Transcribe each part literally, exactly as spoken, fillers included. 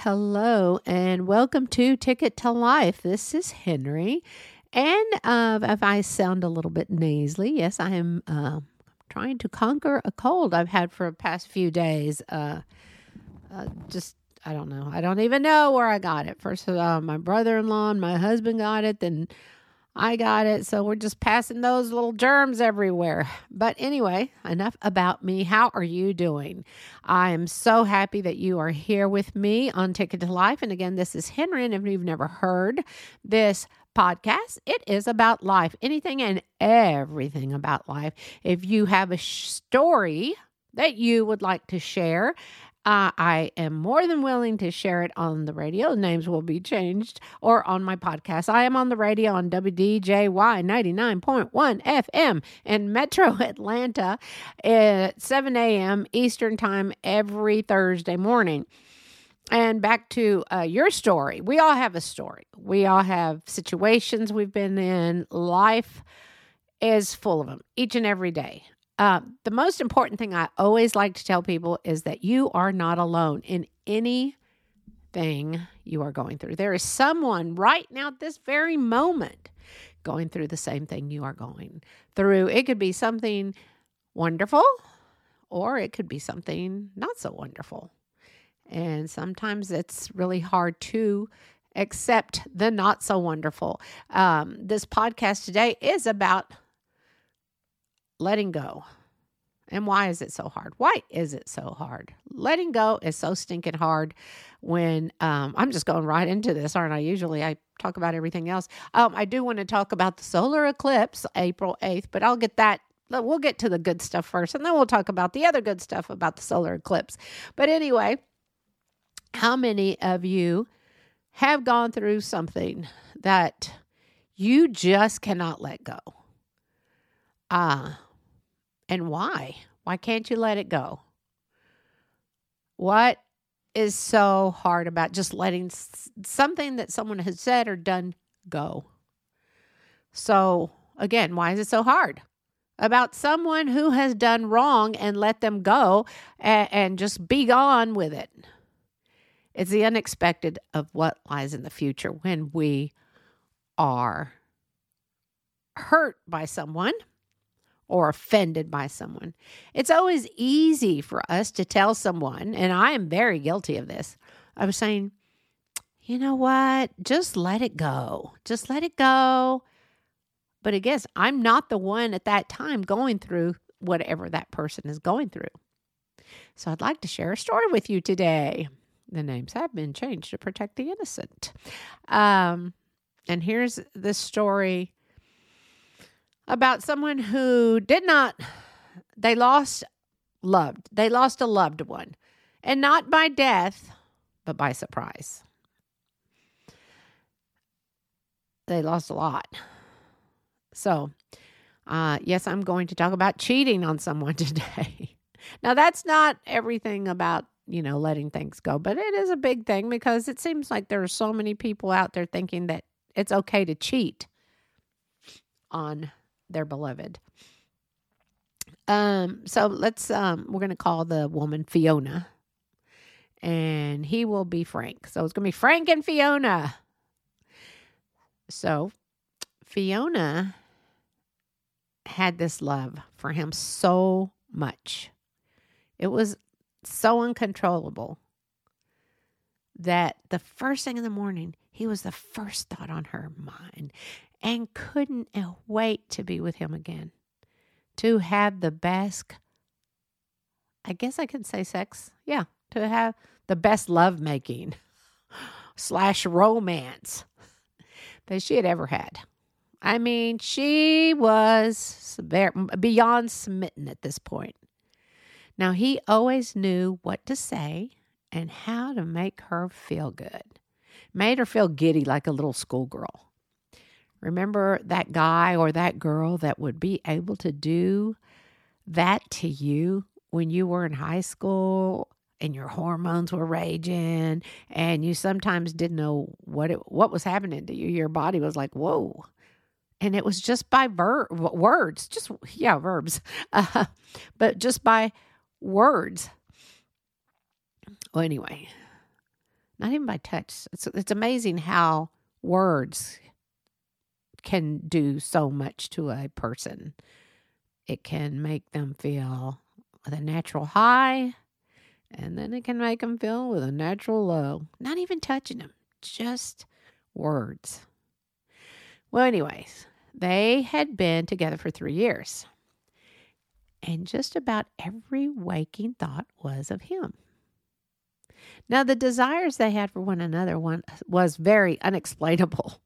Hello and welcome to Ticket to Life. This is Henry. And uh, if I sound a little bit nasally, yes, I am uh, trying to conquer a cold I've had for the past few days. Uh, uh, just, I don't know. I don't even know where I got it. First, uh, my brother-in-law and my husband got it, then I got it. So we're just passing those little germs everywhere. But anyway, enough about me. How are you doing? I am so happy that you are here with me on Ticket to Life. And again, this is Henry. And if you've never heard this podcast, it is about life, anything and everything about life. If you have a sh- story that you would like to share, Uh, I am more than willing to share it on the radio. Names will be changed, or on my podcast. I am on the radio on W D J Y ninety-nine point one F M in Metro Atlanta at seven a.m. Eastern Time every Thursday morning. And back to uh, your story. We all have a story. We all have situations we've been in. Life is full of them each and every day. Uh, the most important thing I always like to tell people is that you are not alone in anything you are going through. There is someone right now at this very moment going through the same thing you are going through. It could be something wonderful, or it could be something not so wonderful. And sometimes it's really hard to accept the not so wonderful. Um, this podcast today is about letting go. And why is it so hard? Why is it so hard? Letting go is so stinking hard when, um, I'm just going right into this, aren't I? Usually I talk about everything else. Um, I do want to talk about the solar eclipse, April eighth, but I'll get that. We'll get to the good stuff first, and then we'll talk about the other good stuff about the solar eclipse. But anyway, how many of you have gone through something that you just cannot let go? Ah, uh, And why? Why can't you let it go? What is so hard about just letting s- something that someone has said or done go? So again, why is it so hard? About someone who has done wrong and let them go and, and just be gone with it. It's the unexpected of what lies in the future when we are hurt by someone or offended by someone. It's always easy for us to tell someone, and I am very guilty of this, I was saying, you know what, just let it go. Just let it go. But I guess I'm not the one at that time going through whatever that person is going through. So I'd like to share a story with you today. The names have been changed to protect the innocent. Um, and here's this story about someone who did not, they lost loved, they lost a loved one, and not by death, but by surprise. They lost a lot. So, uh, yes, I'm going to talk about cheating on someone today. Now, that's not everything about, you know, letting things go, but it is a big thing because it seems like there are so many people out there thinking that it's okay to cheat on their beloved. Um, so let's, um, we're going to call the woman Fiona, and he will be Frank. So it's going to be Frank and Fiona. So Fiona had this love for him so much. It was so uncontrollable that the first thing in the morning, he was the first thought on her mind and couldn't wait to be with him again, to have the best, I guess I could say sex. Yeah, to have the best lovemaking slash romance that she had ever had. I mean, she was beyond smitten at this point. Now, he always knew what to say and how to make her feel good. Made her feel giddy like a little schoolgirl. Remember that guy or that girl that would be able to do that to you when you were in high school and your hormones were raging and you sometimes didn't know what it, what was happening to you? Your body was like, whoa. And it was just by ver- words, just, yeah, verbs, uh, but just by words. Well, anyway, Not even by touch. It's, it's amazing how words can do so much to a person. It can make them feel with a natural high, and then it can make them feel with a natural low. Not even touching them, just words. Well, anyways, they had been together for three years. And just about every waking thought was of him. Now, the desires they had for one another one, was very unexplainable.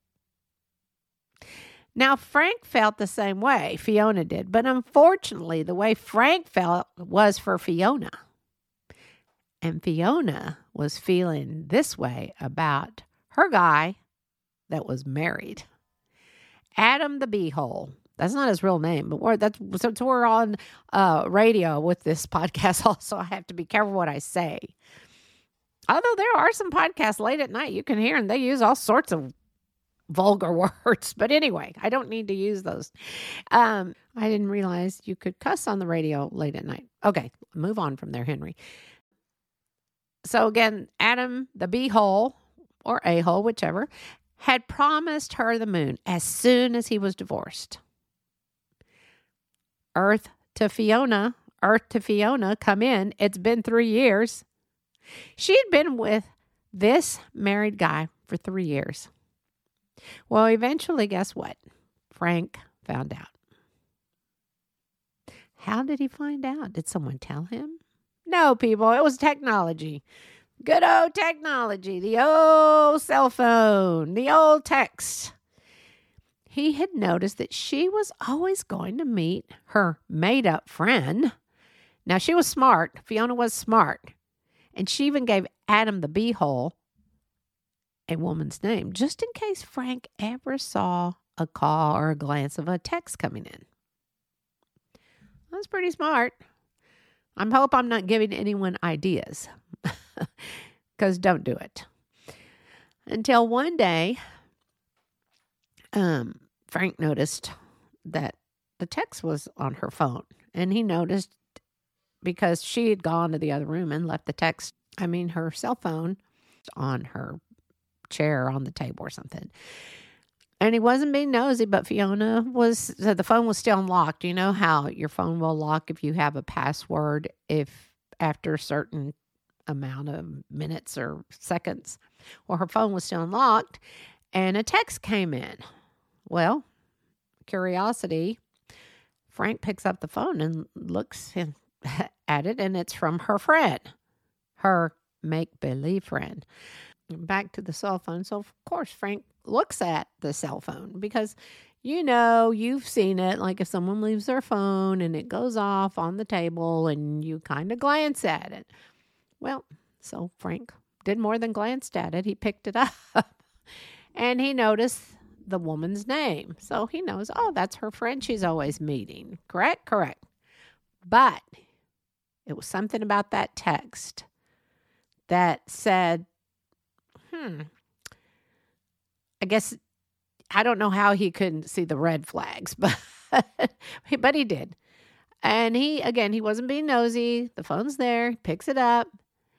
Now, Frank felt the same way Fiona did, but unfortunately, the way Frank felt was for Fiona. And Fiona was feeling this way about her guy that was married. Adam the Beehole. That's not his real name, but we're, that's, since we're on uh, radio with this podcast also, I have to be careful what I say. Although there are some podcasts late at night you can hear, and they use all sorts of vulgar words. But anyway, I don't need to use those. Um, I didn't realize you could cuss on the radio late at night. Okay, move on from there, Henry. So again, Adam the Beehole, or A-hole, whichever, had promised her the moon as soon as he was divorced. Earth to Fiona, Earth to Fiona, come in. It's been three years. She had been with this married guy for three years. Well, eventually, guess what? Frank found out. How did he find out? Did someone tell him? No, people, it was technology. Good old technology, the old cell phone, the old text. He had noticed that she was always going to meet her made-up friend. Now, she was smart. Fiona was smart. And she even gave Adam the Beehole a woman's name, just in case Frank ever saw a call or a glance of a text coming in. That's pretty smart. I hope I'm not giving anyone ideas, because don't do it. Until one day, um, Frank noticed that the text was on her phone, and he noticed because she had gone to the other room and left the text, I mean, her cell phone on her chair on the table or something. And he wasn't being nosy, but Fiona was, so the phone was still unlocked. You know how your phone will lock if you have a password, if after a certain amount of minutes or seconds. Well, her phone was still unlocked, and a text came in. Well, curiosity, Frank picks up the phone and looks in, at it, and it's from her friend, her make-believe friend. Back to the cell phone. So, of course, Frank looks at the cell phone because, you know, you've seen it. Like if someone leaves their phone and it goes off on the table and you kind of glance at it. Well, so Frank did more than glanced at it. He picked it up and he noticed the woman's name. So he knows, oh, that's her friend she's always meeting. Correct? Correct. But it was something about that text that said, hmm, I guess, I don't know how he couldn't see the red flags, but, but he did. And he, again, he wasn't being nosy. The phone's there, picks it up,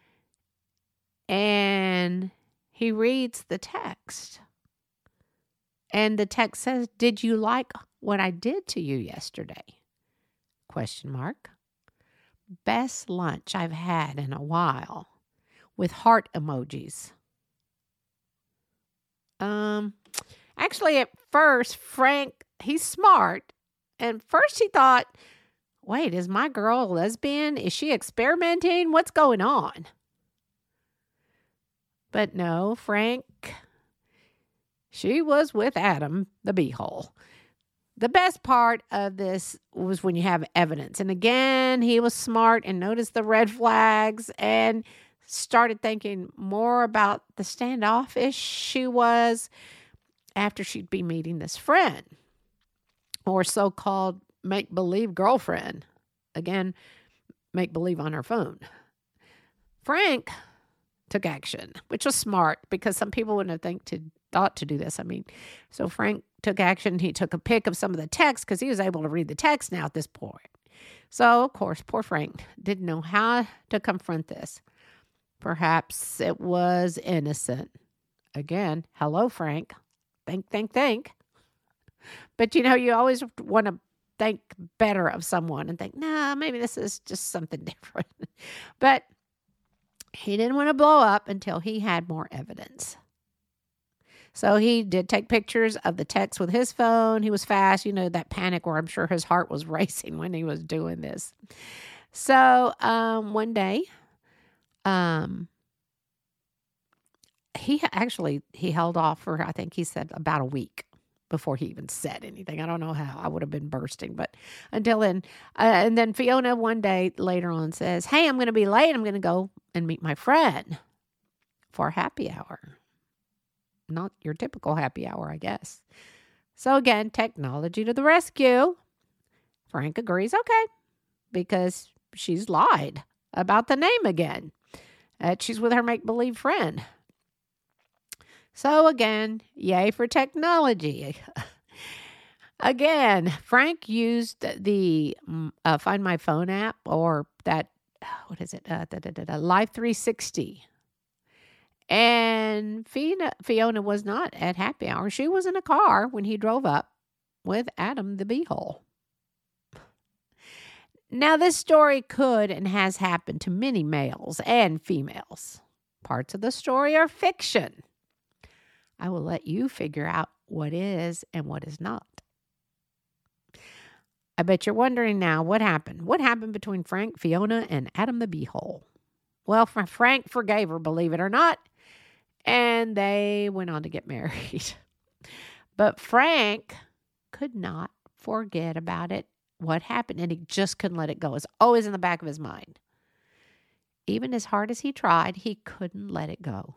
and he reads the text. And the text says, "Did you like what I did to you yesterday?" Question mark. Best lunch I've had in a while, with heart emojis. Um, actually, at first, Frank, he's smart. And first he thought, wait, is my girl a lesbian? Is she experimenting? What's going on? But no, Frank, she was with Adam, the beehole. The best part of this was when you have evidence. And again, he was smart and noticed the red flags and started thinking more about the standoffish she was after she'd be meeting this friend or so-called make-believe girlfriend. Again, make-believe on her phone. Frank took action, which was smart because some people wouldn't have think to, thought to do this. I mean, so Frank took action. He took a pic of some of the text because he was able to read the text now at this point. So, of course, poor Frank didn't know how to confront this. Perhaps it was innocent. Again, hello, Frank. Think, think, think. But you know, you always want to think better of someone and think, nah, maybe this is just something different. But he didn't want to blow up until he had more evidence. So he did take pictures of the text with his phone. He was fast, you know, that panic where I'm sure his heart was racing when he was doing this. So um, one day, um, he actually, he held off for, I think he said about a week before he even said anything. I don't know how. I would have been bursting, but until then. Uh, and then Fiona one day later on says, hey, I'm going to be late. I'm going to go and meet my friend for a happy hour. Not your typical happy hour, I guess. So again, technology to the rescue. Frank agrees, okay, because she's lied about the name again. Uh, she's with her make-believe friend. So again, yay for technology. Again, Frank used the uh, Find My Phone app, or that, what is it, uh, da, da, da, da, Life three sixty. And Fiona, Fiona was not at happy hour. She was in a car when he drove up with Adam the Beehole. Now, this story could and has happened to many males and females. Parts of the story are fiction. I will let you figure out what is and what is not. I bet you're wondering now, what happened? What happened between Frank, Fiona, and Adam the Beehole? Well, Frank forgave her, believe it or not, and they went on to get married. But Frank could not forget about it, what happened, and he just couldn't let it go. It's always in the back of his mind. Even as hard as he tried, he couldn't let it go.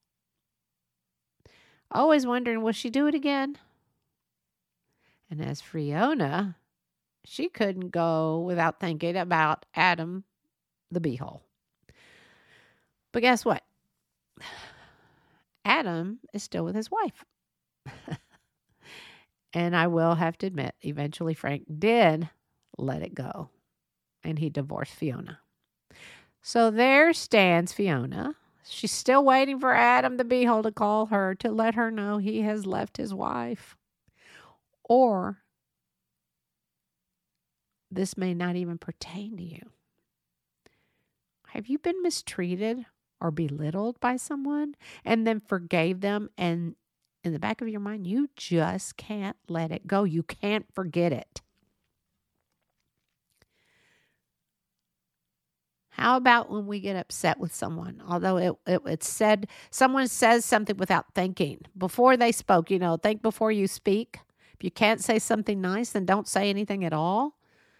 Always wondering, will she do it again? And as Fiona, she couldn't go without thinking about Adam the Beehole. But guess what? Adam is still with his wife. And I will have to admit, eventually Frank did let it go. And he divorced Fiona. So there stands Fiona. She's still waiting for Adam the Beehole to call her to let her know he has left his wife. Or this may not even pertain to you. Have you been mistreated or belittled by someone and then forgave them, and in the back of your mind, you just can't let it go? You can't forget it. How about when we get upset with someone? Although it, it it's said, someone says something without thinking. Before they spoke, you know, think before you speak. If you can't say something nice, then don't say anything at all.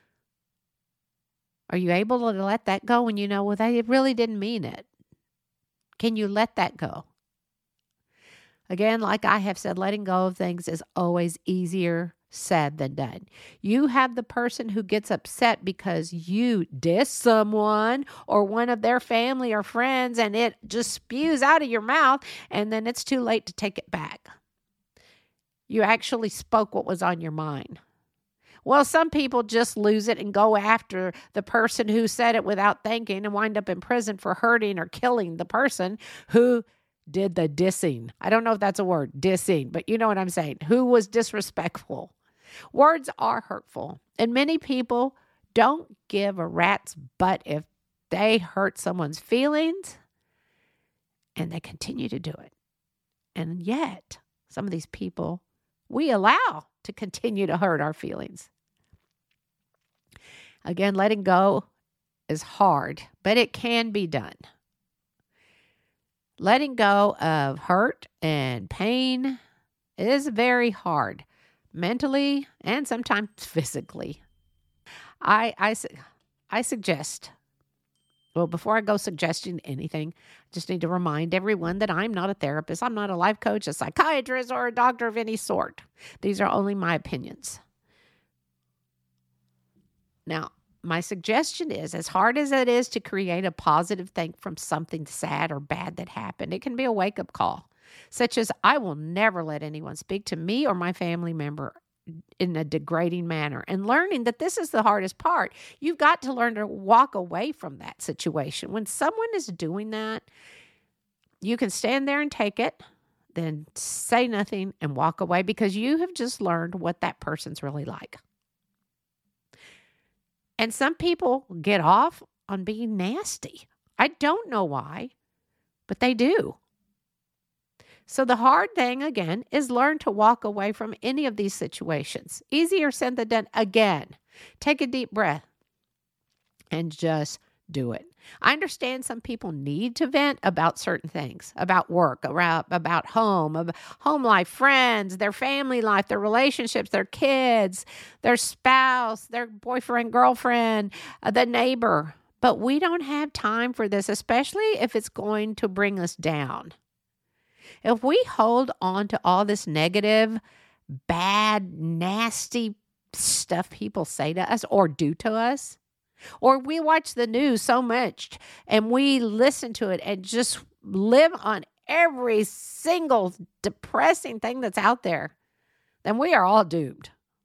Are you able to let that go when you know, well, they really didn't mean it? Can you let that go? Again, like I have said, letting go of things is always easier said than done. You have the person who gets upset because you diss someone or one of their family or friends, and it just spews out of your mouth, and then it's too late to take it back. You actually spoke what was on your mind. Well, some people just lose it and go after the person who said it without thinking and wind up in prison for hurting or killing the person who did the dissing. I don't know if that's a word, dissing, but you know what I'm saying. Who was disrespectful. Words are hurtful, and many people don't give a rat's butt if they hurt someone's feelings, and they continue to do it. And yet, some of these people we allow to continue to hurt our feelings. Again, letting go is hard, but it can be done. Letting go of hurt and pain is very hard, mentally and sometimes physically. I, I, I suggest, well, before I go suggesting anything, I just need to remind everyone that I'm not a therapist. I'm not a life coach, a psychiatrist, or a doctor of any sort. These are only my opinions. Now, my suggestion is, as hard as it is to create a positive thing from something sad or bad that happened, it can be a wake-up call, such as, I will never let anyone speak to me or my family member in a degrading manner, and learning that this is the hardest part. You've got to learn to walk away from that situation. When someone is doing that, you can stand there and take it, then say nothing and walk away, because you have just learned what that person's really like. And some people get off on being nasty. I don't know why, but they do. So the hard thing, again, is learn to walk away from any of these situations. Easier said than done. Again, take a deep breath and just do it. I understand some people need to vent about certain things, about work, about, about home, about home life, friends, their family life, their relationships, their kids, their spouse, their boyfriend, girlfriend, uh, the neighbor. But we don't have time for this, especially if it's going to bring us down. If we hold on to all this negative, bad, nasty stuff people say to us or do to us, or we watch the news so much and we listen to it and just live on every single depressing thing that's out there, then we are all doomed.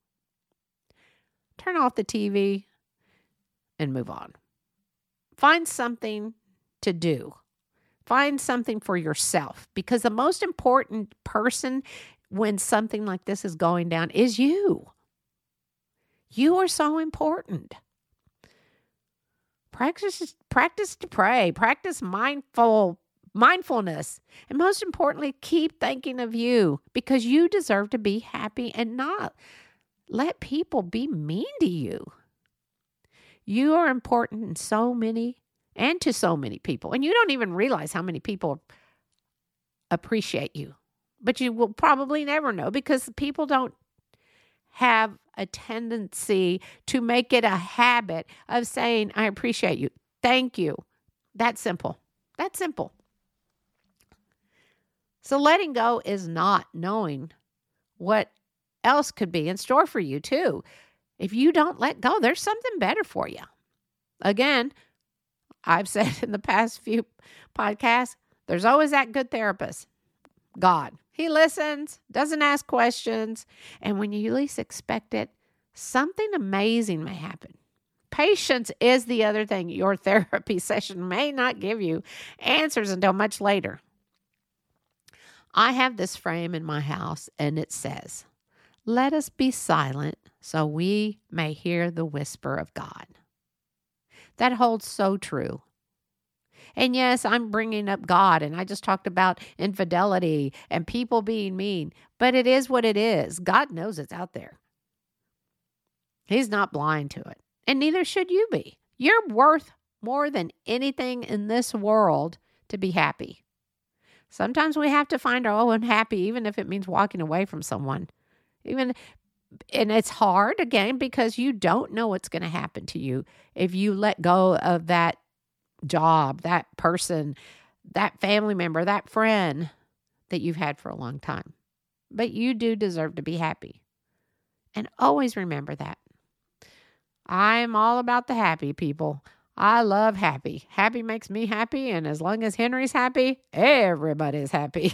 Turn off the T V and move on. Find something to do. Find something for yourself, because the most important person when something like this is going down is you. You are so important. Practice, practice to pray. Practice mindful mindfulness. And most importantly, keep thinking of you, because you deserve to be happy and not let people be mean to you. You are important in so many and to so many people. And you don't even realize how many people appreciate you. But you will probably never know, because people don't have a tendency to make it a habit of saying, I appreciate you. Thank you. That's simple. That's simple. So letting go is not knowing what else could be in store for you too. If you don't let go, there's something better for you. Again, I've said in the past few podcasts, there's always that good therapist, God. He listens, doesn't ask questions, and when you least expect it, something amazing may happen. Patience is the other thing. Your therapy session may not give you answers until much later. I have this frame in my house, and it says, let us be silent so we may hear the whisper of God. That holds so true. And yes, I'm bringing up God, and I just talked about infidelity and people being mean, but it is what it is. God knows it's out there. He's not blind to it, and neither should you be. You're worth more than anything in this world to be happy. Sometimes we have to find our own happy, even if it means walking away from someone. Even, and it's hard, again, because you don't know what's going to happen to you if you let go of that job, that person, that family member, that friend that you've had for a long time. But you do deserve to be happy. And always remember that. I'm all about the happy, people. I love happy. Happy makes me happy. And as long as Henry's happy, everybody's happy.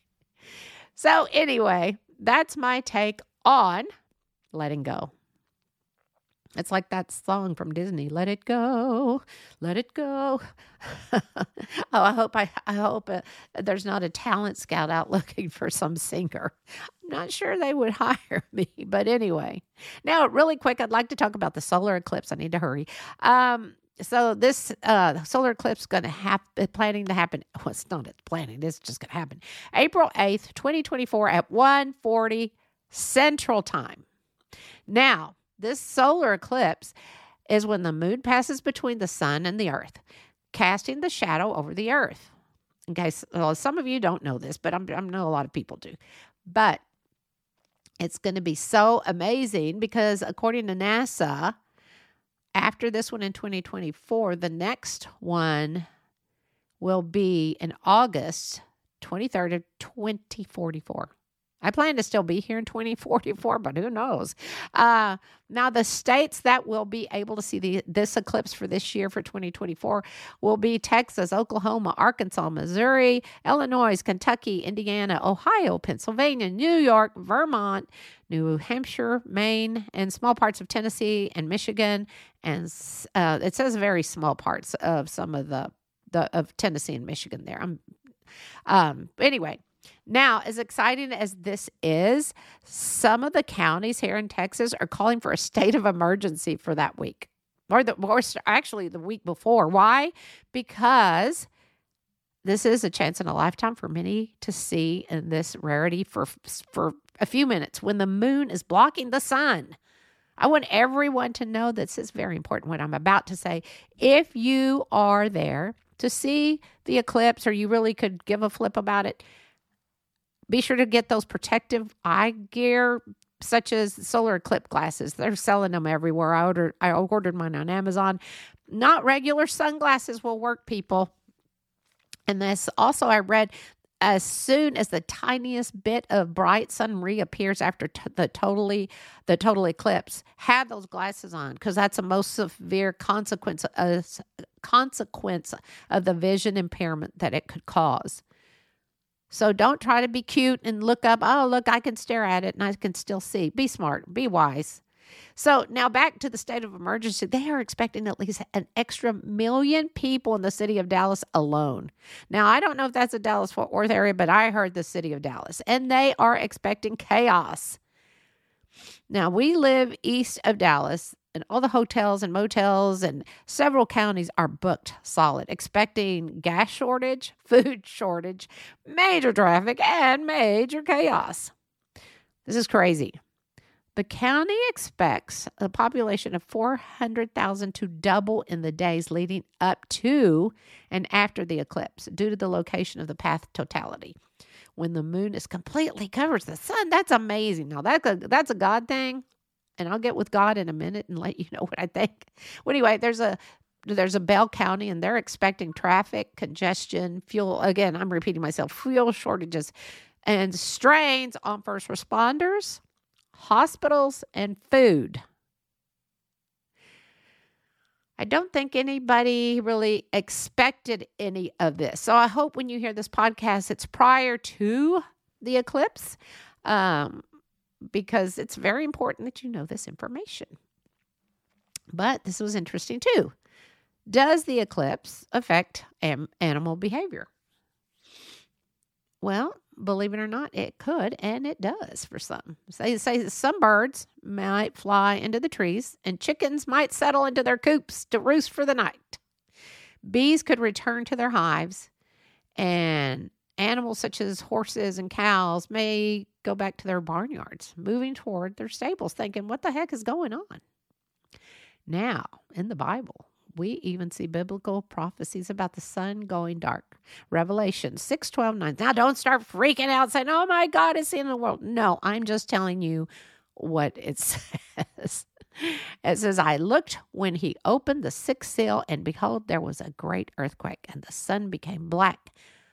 So anyway, that's my take on letting go. It's like that song from Disney, let it go, let it go. oh, I hope I, I hope uh, there's not a talent scout out looking for some singer. I'm not sure they would hire me, but anyway. Now, really quick, I'd like to talk about the solar eclipse. I need to hurry. Um, so this uh, solar eclipse is going to happen, planning to happen. Well, it's not it's planning. It's just going to happen. April eighth, twenty twenty-four at one forty Central Time. Now, this solar eclipse is when the moon passes between the sun and the earth, casting the shadow over the earth. Okay, so, well, some of you don't know this, but I'm, I know a lot of people do. But it's going to be so amazing because according to NASA, after this one in twenty twenty-four, the next one will be in August twenty-third of twenty forty-four. I plan to still be here in twenty forty-four, but who knows? Uh, now, the states that will be able to see the, this eclipse for this year, for twenty twenty-four, will be Texas, Oklahoma, Arkansas, Missouri, Illinois, Kentucky, Indiana, Ohio, Pennsylvania, New York, Vermont, New Hampshire, Maine, and small parts of Tennessee and Michigan. And uh, it says very small parts of some of the, the of Tennessee and Michigan there. I'm, um, anyway. Now, as exciting as this is, some of the counties here in Texas are calling for a state of emergency for that week, or, the, or actually the week before. Why? Because this is a chance in a lifetime for many to see in this rarity for, for a few minutes when the moon is blocking the sun. I want everyone to know this is very important, what I'm about to say. If you are there to see the eclipse, or you really could give a flip about it, be sure to get those protective eye gear, such as solar eclipse glasses. They're selling them everywhere. I ordered, I ordered mine on Amazon. Not regular sunglasses will work, people. And this also, I read, as soon as the tiniest bit of bright sun reappears after t- the totally the total eclipse, have those glasses on, because that's the most severe consequence uh, consequence of the vision impairment that it could cause. So don't try to be cute and look up, oh, look, I can stare at it and I can still see. Be smart. Be wise. So now back to the state of emergency. They are expecting at least an extra million people in the city of Dallas alone. Now, I don't know if that's the Dallas-Fort Worth area, but I heard the city of Dallas, and they are expecting chaos. Now, we live east of Dallas, and all the hotels and motels and several counties are booked solid, expecting gas shortage, food shortage, major traffic, and major chaos. This is crazy. The county expects a population of four hundred thousand to double in the days leading up to and after the eclipse due to the location of the path totality. When the moon is completely covers the sun, that's amazing. Now, that's a, that's a God thing. And I'll get with God in a minute and let you know what I think. Well, anyway, there's a there's a Bell County, and they're expecting traffic, congestion, fuel. Again, I'm repeating myself, fuel shortages and strains on first responders, hospitals, and food. I don't think anybody really expected any of this. So I hope when you hear this podcast, it's prior to the eclipse. Um because it's very important that you know this information. But this was interesting too. Does the eclipse affect am- animal behavior? Well, believe it or not, it could, and it does for some. Say, say some birds might fly into the trees, and chickens might settle into their coops to roost for the night. Bees could return to their hives, and animals such as horses and cows may go back to their barnyards, moving toward their stables, thinking, what the heck is going on? Now, in the Bible, we even see biblical prophecies about the sun going dark. Revelation six twelve nine. Now, don't start freaking out saying, oh my God, it's the end of the world. No, I'm just telling you what it says. It says, I looked when he opened the sixth seal, and behold, there was a great earthquake, and the sun became black.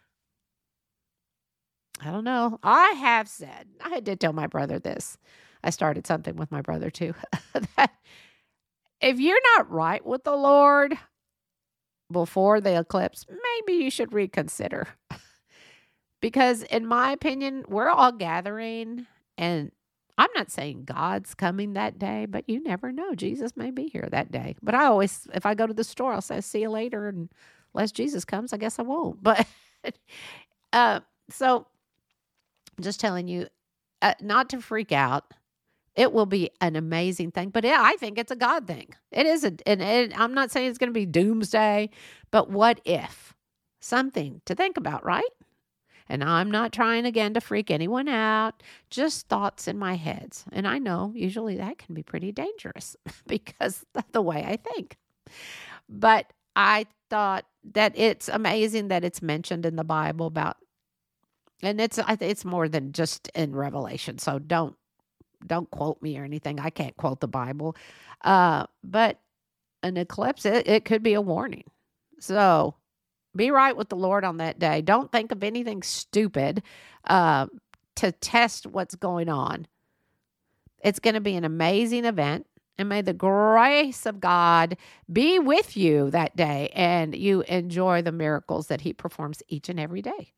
I don't know. I have said, I did tell my brother this. I started something with my brother too. That if you're not right with the Lord before the eclipse, maybe you should reconsider. Because in my opinion, we're all gathering, and I'm not saying God's coming that day, but you never know. Jesus may be here that day. But I always, if I go to the store, I'll say, see you later. And unless Jesus comes, I guess I won't. But uh, so I'm just telling you uh, not to freak out. It will be an amazing thing, but yeah, I think it's a God thing. It is, a, and it, I'm not saying it's going to be doomsday, but what if? Something to think about, right? And I'm not trying again to freak anyone out, just thoughts in my heads. And I know usually that can be pretty dangerous because of the way I think. But I thought that it's amazing that it's mentioned in the Bible about, and it's it's more than just in Revelation. So don't don't quote me or anything. I can't quote the Bible. Uh, but an eclipse, it, it could be a warning. So be right with the Lord on that day. Don't think of anything stupid. Uh, to test what's going on. It's going to be an amazing event. And may the grace of God be with you that day and you enjoy the miracles that he performs each and every day.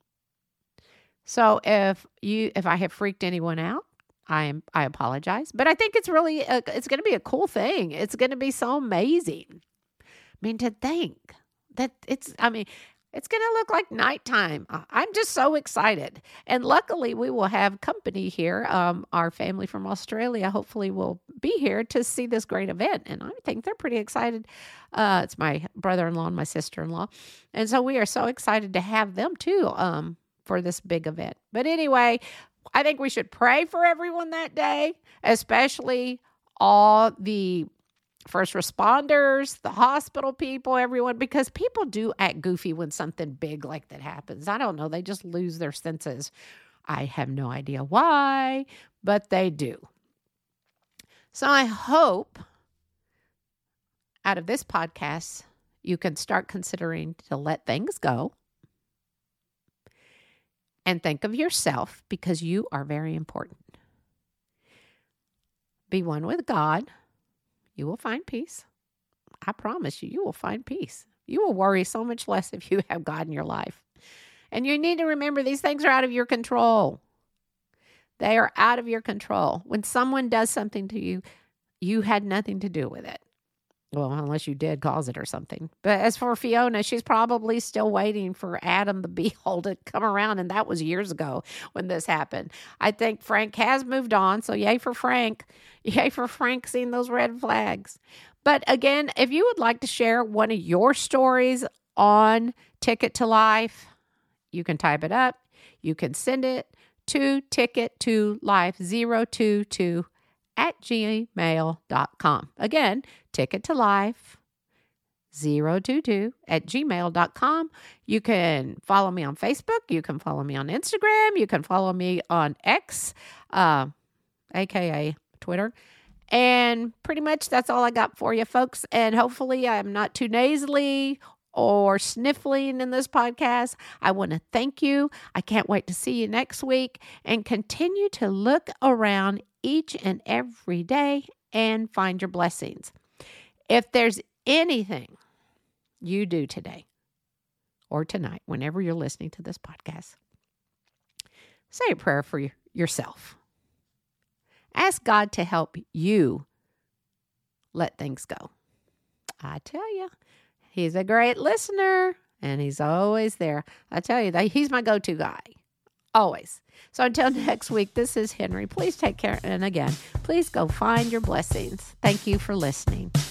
So if you, if I have freaked anyone out, I am, I apologize. But I think it's really, a, it's going to be a cool thing. It's going to be so amazing. I mean, to think that it's, I mean, it's going to look like nighttime. I'm just so excited. And luckily, we will have company here. Um, our family from Australia hopefully will be here to see this great event. And I think they're pretty excited. Uh, it's my brother-in-law and my sister-in-law. And so we are so excited to have them too um, for this big event. But anyway, I think we should pray for everyone that day, especially all the first responders, the hospital people, everyone, because people do act goofy when something big like that happens. I don't know. They just lose their senses. I have no idea why, but they do. So I hope out of this podcast, you can start considering to let things go and think of yourself because you are very important. Be one with God. You will find peace. I promise you, you will find peace. You will worry so much less if you have God in your life. And you need to remember these things are out of your control. They are out of your control. When someone does something to you, you had nothing to do with it. Well, unless you did cause it or something. But as for Fiona, she's probably still waiting for Adam the beehole to come around. And that was years ago when this happened. I think Frank has moved on. So yay for Frank. Yay for Frank seeing those red flags. But again, if you would like to share one of your stories on Ticket to Life, you can type it up. You can send it to ticket to life zero two two at gmail dot com. Again, ticket to life zero two two at gmail dot com. You can follow me on Facebook. You can follow me on Instagram. You can follow me on X, uh, A K A Twitter. And pretty much that's all I got for you, folks. And hopefully I'm not too nasally or sniffling in this podcast. I want to thank you. I can't wait to see you next week and continue to look around each and every day and find your blessings. If there's anything you do today or tonight, whenever you're listening to this podcast, say a prayer for yourself. Ask God to help you let things go. I tell you, he's a great listener and he's always there. I tell you, that he's my go-to guy. Always. So until next week, this is Henry. Please take care. And again, please go find your blessings. Thank you for listening.